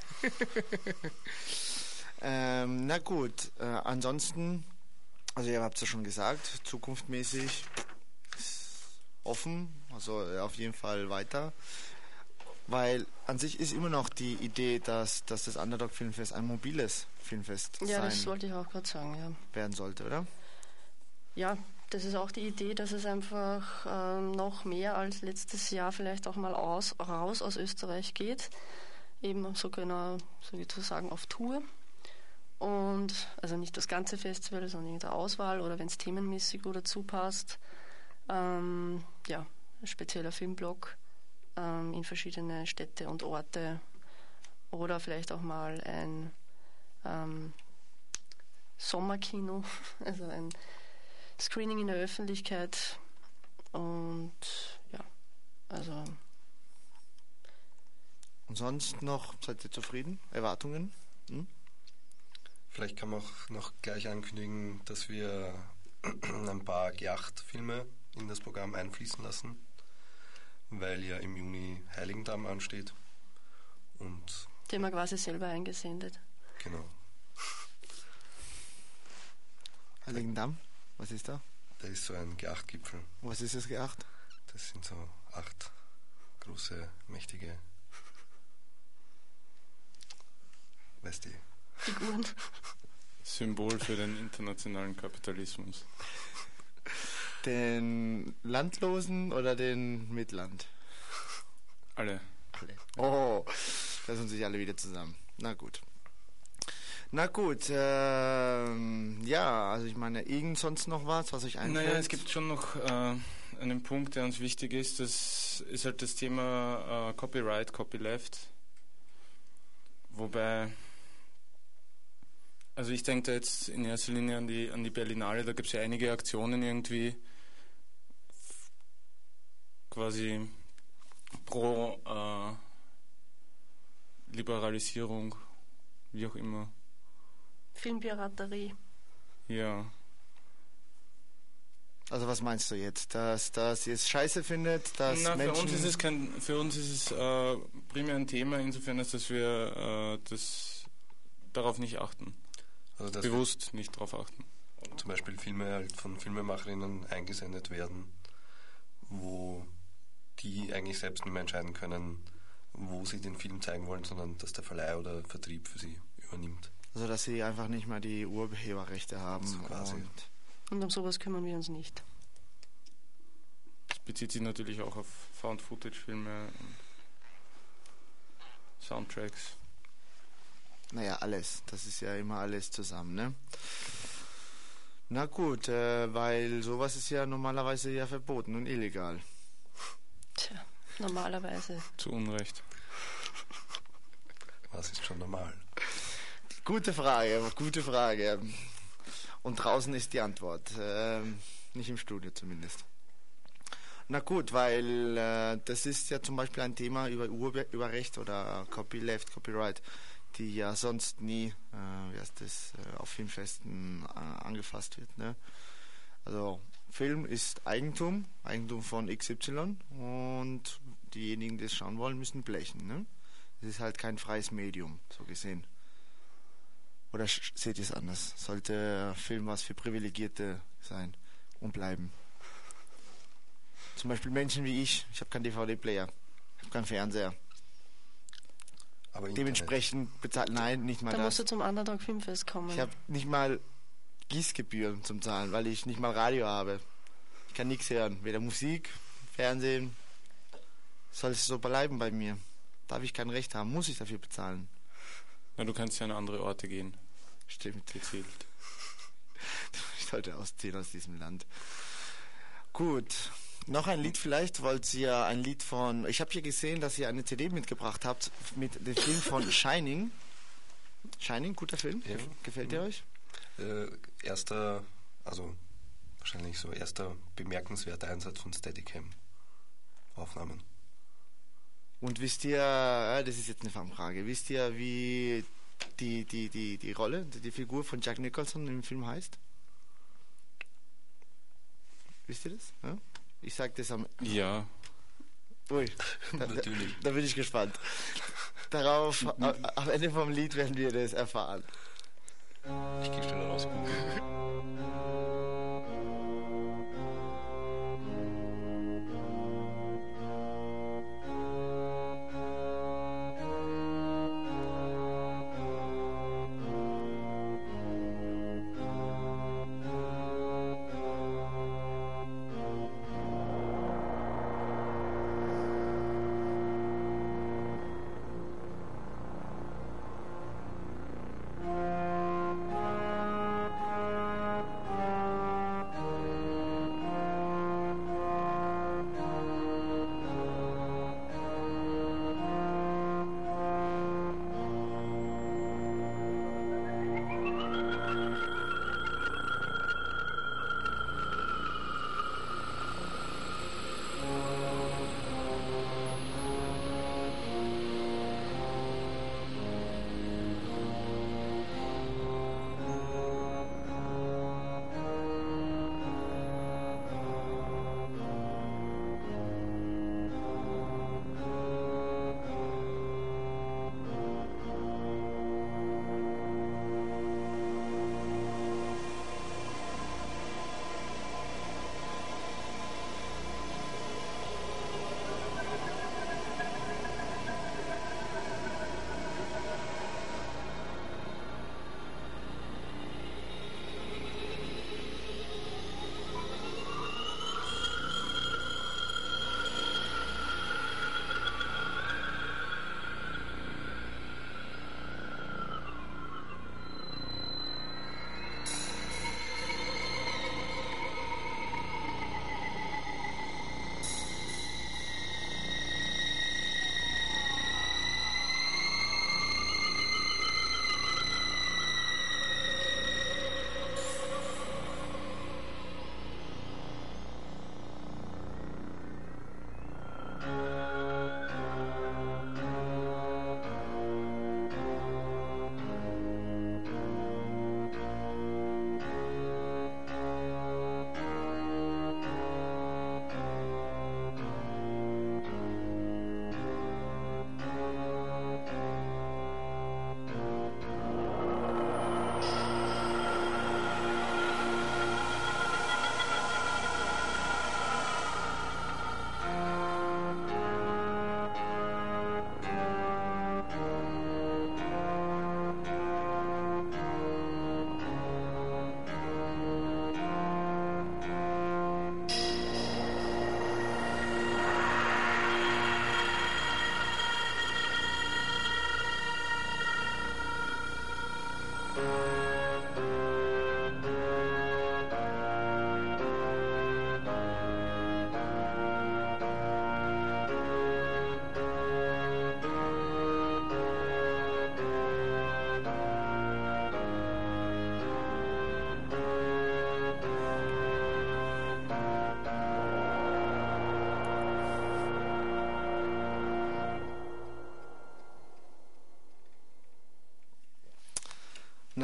Ähm, na gut, äh, ansonsten, also ihr habt es ja schon gesagt, zukunftmäßig ist offen, also äh, auf jeden Fall weiter. Weil an sich ist immer noch die Idee, dass, dass das Underdog Filmfest ein mobiles Filmfest Ja, das sein wollte ich auch gerade sagen, ja. werden sollte, oder? Ja, das ist auch die Idee, dass es einfach ähm, noch mehr als letztes Jahr vielleicht auch mal aus, raus aus Österreich geht. Eben so genau, sozusagen auf Tour. Und also nicht das ganze Festival, sondern in der Auswahl oder wenn es themenmäßig oder dazu passt. Ähm, ja, ein spezieller Filmblock ähm, in verschiedene Städte und Orte. Oder vielleicht auch mal ein ähm, Sommerkino, also ein Screening in der Öffentlichkeit. Und ja, also. Und sonst noch, seid ihr zufrieden? Erwartungen? Hm? Vielleicht kann man auch noch gleich ankündigen, dass wir ein paar Yacht-Filme in das Programm einfließen lassen, weil ja im Juni Heiligendamm ansteht. Und Den wir quasi selber eingesendet. genau, Heiligendamm, was ist da? da ist so ein G acht Gipfel. Was ist das G acht? Das sind so acht große, mächtige, weißt du, Figuren. Symbol für den internationalen Kapitalismus. Den Landlosen oder den Mitland? Alle. Alle. Oh, da sind sich alle wieder zusammen. Na gut. Na gut, ähm, ja, also ich meine, irgend sonst noch was, was euch einfällt? Naja, es gibt schon noch äh, einen Punkt, der uns wichtig ist. Das ist halt das Thema äh, Copyright, Copyleft. Wobei, also ich denke da jetzt in erster Linie an die, an die Berlinale, da gibt es ja einige Aktionen irgendwie quasi pro äh, Liberalisierung, wie auch immer. Filmpiraterie. Ja. Also was meinst du jetzt? Dass, dass ihr es scheiße findet, dass Na, Menschen... für uns ist es kein, für uns ist es äh, primär ein Thema, insofern ist, dass wir äh, das darauf nicht achten. also dass Bewusst nicht darauf achten. zum Beispiel Filme halt von Filmemacherinnen eingesendet werden, wo die eigentlich selbst nicht mehr entscheiden können, wo sie den Film zeigen wollen, sondern dass der Verleih oder Vertrieb für sie übernimmt. Also dass sie einfach nicht mehr die Urheberrechte haben. So quasi. Und Und um sowas kümmern wir uns nicht. Das bezieht sich natürlich auch auf Found-Footage-Filme und Soundtracks. naja, alles. Das ist ja immer alles zusammen, ne? Na gut, äh, weil sowas ist ja normalerweise ja verboten und illegal. Tja, normalerweise. Zu Unrecht. Was ist schon normal? Gute Frage, gute Frage. Und draußen ist die Antwort. Ähm, nicht im Studio zumindest. Na gut, weil äh, das ist ja zum Beispiel ein Thema über Urheberrecht oder Copyleft, Copyright, die ja sonst nie, äh, wie heißt das, äh, auf Filmfesten äh, angefasst wird. Ne? Also Film ist Eigentum, Eigentum von X Y und diejenigen, die es schauen wollen, müssen blechen. Ne? Es ist halt kein freies Medium, so gesehen. Oder sch- seht ihr es anders? Sollte Film was für Privilegierte sein und bleiben? Zum Beispiel Menschen wie ich. Ich habe keinen D V D-Player. Ich habe keinen Fernseher. Aber Internet. Dementsprechend bezahlt... Nein, nicht mal Da musst das. du zum Underdog Filmfest kommen. Ich habe nicht mal Gießgebühren zum Zahlen, weil ich nicht mal Radio habe. Ich kann nichts hören. Weder Musik, Fernsehen. Soll es so bleiben bei mir? Darf ich kein Recht haben? Muss ich dafür bezahlen? Na, du kannst ja an andere Orte gehen. Stimmt. Gezielt. Ich sollte ausziehen aus diesem Land. Gut. Noch ein Lied vielleicht, wollt ihr ein Lied von... Ich habe hier gesehen, dass ihr eine C D mitgebracht habt mit dem Film von Shining. Shining, guter Film. Ja. Gefällt der euch? Äh, erster, also wahrscheinlich so erster bemerkenswerter Einsatz von Steadicam Aufnahmen. Und wisst ihr, ja, das ist jetzt eine Fangfrage, wisst ihr, wie die, die, die, die Rolle, die, die Figur von Jack Nicholson im Film heißt? Wisst ihr das? Ja? Ich sag das am... Ja. Ui, da, da, Natürlich. da bin ich gespannt. Darauf, a- am Ende vom Lied werden wir das erfahren. Ich gehe schnell raus. Thank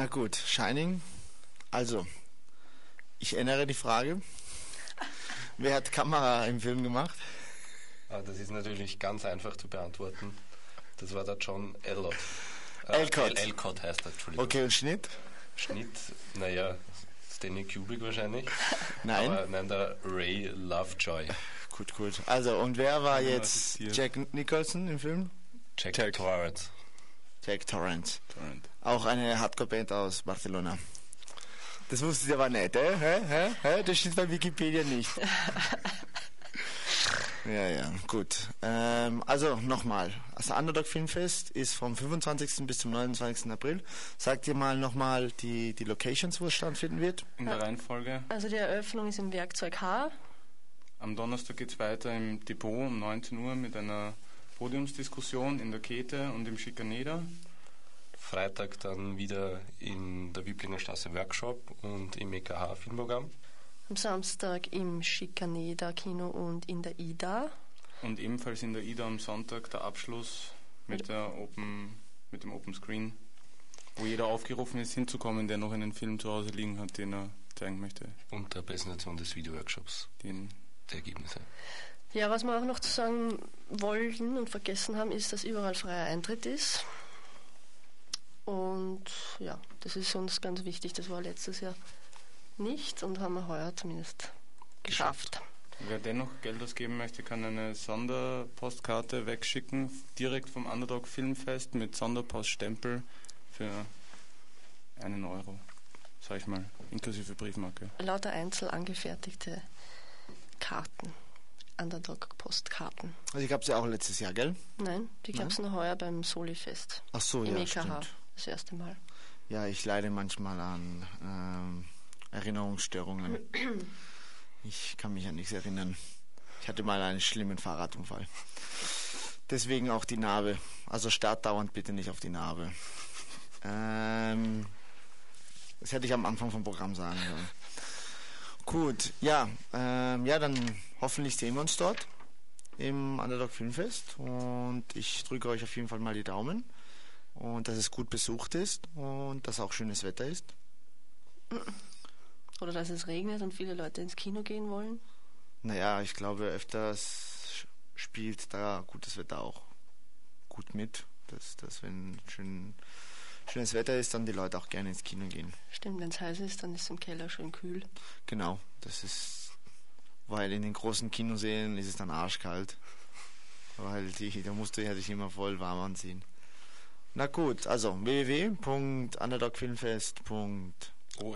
Na gut, Shining. Also, ich ändere die Frage. Wer hat Kamera im Film gemacht? Ah, das ist natürlich ganz einfach zu beantworten. Das war der John Elliott. Äh, Alcott. Alcott heißt er, Entschuldigung. Okay, und Schnitt? Schnitt, naja, Stanley Kubrick wahrscheinlich. Nein. Aber nein, der Ray Lovejoy. Gut, gut. Also, und wer war Ja, jetzt assistiert. Jack Nicholson im Film? Jack, Jack. Torrance. Jack Torrance. Torrent. Auch eine Hardcore-Band aus Barcelona. Das wusstet ihr aber nicht, äh? hä? Hä? Hä? Das steht bei Wikipedia nicht. Ja, ja, gut. Ähm, also nochmal, das Underdog Filmfest ist vom fünfundzwanzigsten bis zum neunundzwanzigsten April. Sagt ihr mal nochmal die, die Locations, wo es stattfinden wird? In der Reihenfolge. Also die Eröffnung ist im Werkzeug H. Am Donnerstag geht es weiter im Depot um neunzehn Uhr mit einer Podiumsdiskussion in der Käthe und im Schikaneder. Freitag dann wieder in der Wiblinger Straße Workshop und im E K H Filmprogramm. Am Samstag im Schikaneder Kino und in der I D A. Und ebenfalls in der I D A am Sonntag der Abschluss mit, der Open, mit dem Open Screen, wo jeder aufgerufen ist, hinzukommen, der noch einen Film zu Hause liegen hat, den er zeigen möchte. Und der Präsentation des Videoworkshops, Den die Ergebnisse. Ja, was wir auch noch zu sagen wollten und vergessen haben, ist, dass überall freier Eintritt ist. Und ja, das ist uns ganz wichtig. Das war letztes Jahr nicht und haben wir heuer zumindest geschafft. Wer dennoch Geld ausgeben möchte, kann eine Sonderpostkarte wegschicken, direkt vom Underdog Filmfest mit Sonderpoststempel für einen Euro, sag ich mal, inklusive Briefmarke. Lauter einzeln angefertigte Karten, Underdog-Postkarten. Also ich gab sie auch letztes Jahr, gell? Nein, die gab es noch heuer beim Soli-Fest Ach so, im ja, E K H. stimmt. Das erste Mal. Ja, ich leide manchmal an ähm, Erinnerungsstörungen. Ich kann mich an nichts erinnern. Ich hatte mal einen schlimmen Fahrradunfall. Deswegen auch die Narbe. Also starrt dauernd bitte nicht auf die Narbe. Ähm, das hätte ich am Anfang vom Programm sagen sollen. Gut, ja, ähm, ja, dann hoffentlich sehen wir uns dort im Underdog Filmfest und ich drücke euch auf jeden Fall mal die Daumen und dass es gut besucht ist und dass auch schönes Wetter ist. Oder dass es regnet und viele Leute ins Kino gehen wollen. Naja, ich glaube, öfters spielt da gutes Wetter auch gut mit, dass, dass wenn schön, schönes Wetter ist, dann die Leute auch gerne ins Kino gehen. Stimmt, wenn es heiß ist, dann ist es im Keller schön kühl. Genau, das ist, weil in den großen Kinosälen ist es dann arschkalt, weil die, da musst du ja dich immer voll warm anziehen. Na gut, also w w w punkt underdog filmfest punkt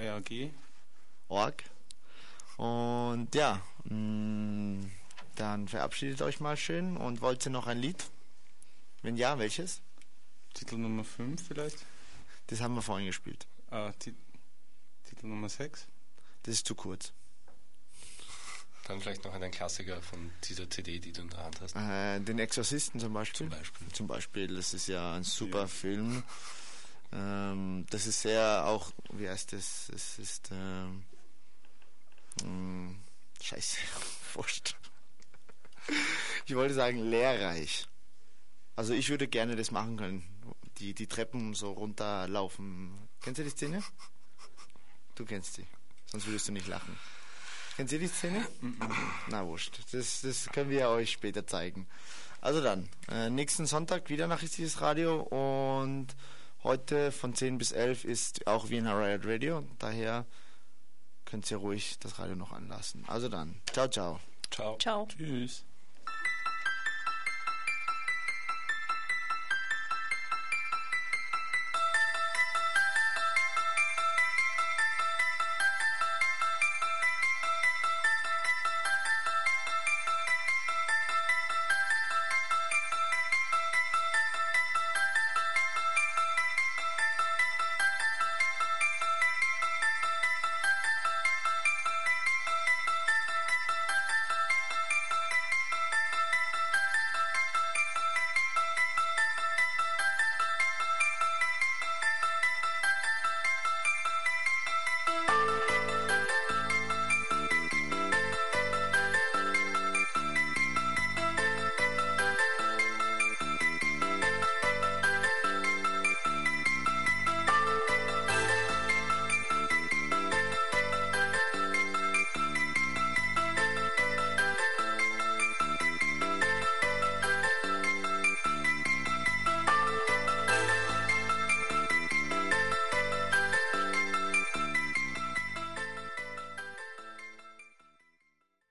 org und ja, mh, dann verabschiedet euch mal schön und wollt ihr noch ein Lied? Wenn ja, welches? Titel Nummer fünf vielleicht? Das haben wir vorhin gespielt. Ah, Ti- Titel Nummer sechs? Das ist zu kurz. Dann vielleicht noch einen Klassiker von dieser C D, die du in der Hand hast. Äh, den Exorzisten zum Beispiel. Zum Beispiel. Zum Beispiel, das ist ja ein super Ja. Film. Ähm, das ist sehr auch, wie heißt das? Es ist, ähm, mh, scheiße, wurscht. Ich wollte sagen, lehrreich. Also ich würde gerne das machen können. Die, die Treppen so runterlaufen. Kennst du die Szene? Du kennst sie. Sonst würdest du nicht lachen. Kennst du die Szene? Na wurscht. Das, das können wir euch später zeigen. Also dann, äh, nächsten Sonntag wieder Nachrichtiges Radio und heute von zehn bis elf ist auch Wiener Riot Radio. Daher könnt ihr ruhig das Radio noch anlassen. Also dann, ciao, ciao. Ciao. Ciao. Tschüss.